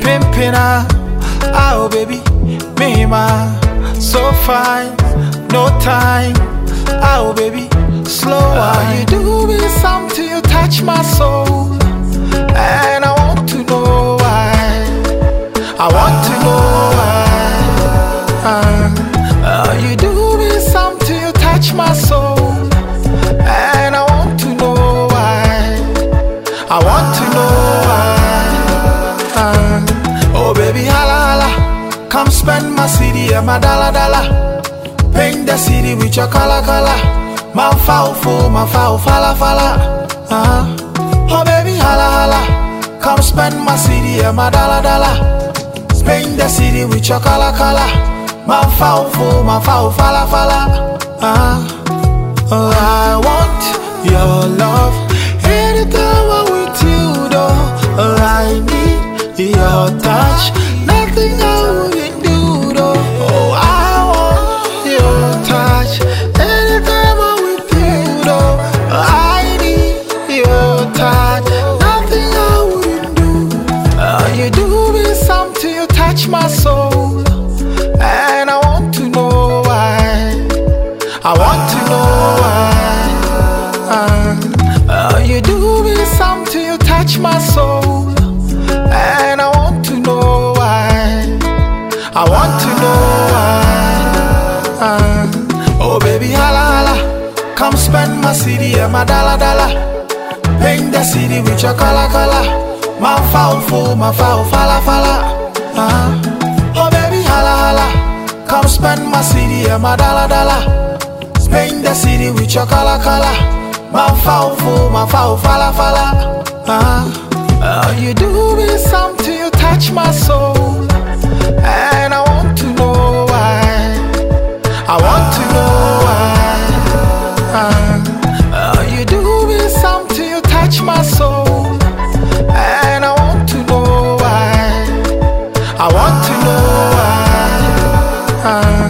pimpina. Oh baby, me ma, so fine, no time. Oh baby, slower. You do me something, you touch my soul, and I want to know why. I want to know why. You do me something, you touch my soul, and I want to know why. I want to know why. Oh baby, holla holla, come spend my city and my dollar dollar. Paint the city with your color color. My foul fool, my foul falla falla. Oh baby, holla holla, come spend my city and my dollar dollar. Paint the city with your color color. My foul fool, my foul falla falla. Oh, I want your love. Anytime I'm with you, though. Oh, I need your touch. Nothing I wouldn't do, though. Oh, I want your touch. Anytime I'm with you, though. Oh, I need your touch. Nothing I wouldn't do. You do me something, you touch my soul, and I want to know why. I want to know why. You do me something, you touch my soul, and I want to know why. I want to know why. Oh baby, holla holla, come spend my city and my dollar dollar. Paint the city with your color color. My foul fool, my foul falla falla. Oh baby, holla holla, come spend my city and my dollar dollar. Paint the city with your color color. My foul fool, my foul falla falla. You do me something, you touch my soul, and I want to know why. I want to know why. You do me something, you touch my soul, and I want to know why. I want to know why.